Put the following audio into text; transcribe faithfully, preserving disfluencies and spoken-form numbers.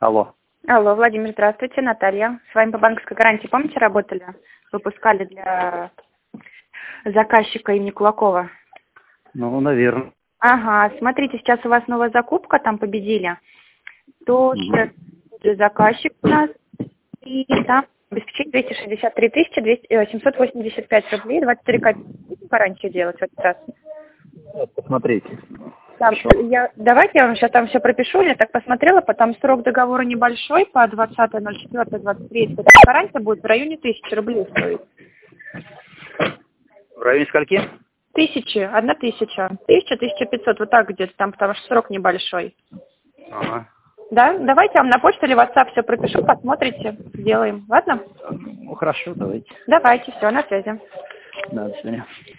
Алло. Алло, Владимир, здравствуйте, Наталья. С вами по банковской гарантии, помните, работали? Выпускали для заказчика имени Кулакова. Ну, наверное. Ага, смотрите, сейчас у вас новая закупка, там победили. Тоже для заказчика у нас. И там обеспечить двести шестьдесят три тысячи семьсот восемьдесят пять рублей, двадцать три копейки. Гарантию делать в этот раз. Посмотрите. Там, я, давайте я вам сейчас там все пропишу. Я так посмотрела, потом срок договора небольшой, по двадцатое ноль четвёртое двадцать третье. Гарантия будет в районе тысячи рублей стоить. В районе скольки? Тысячи, одна тысяча. Тысяча, тысяча пятьсот, вот так где-то там, потому что срок небольшой. Ага. Да? Давайте я вам на почту или WhatsApp все пропишу, посмотрите, сделаем. Ладно? Ну, хорошо, давайте. Давайте, все, на связи. Да, до свидания.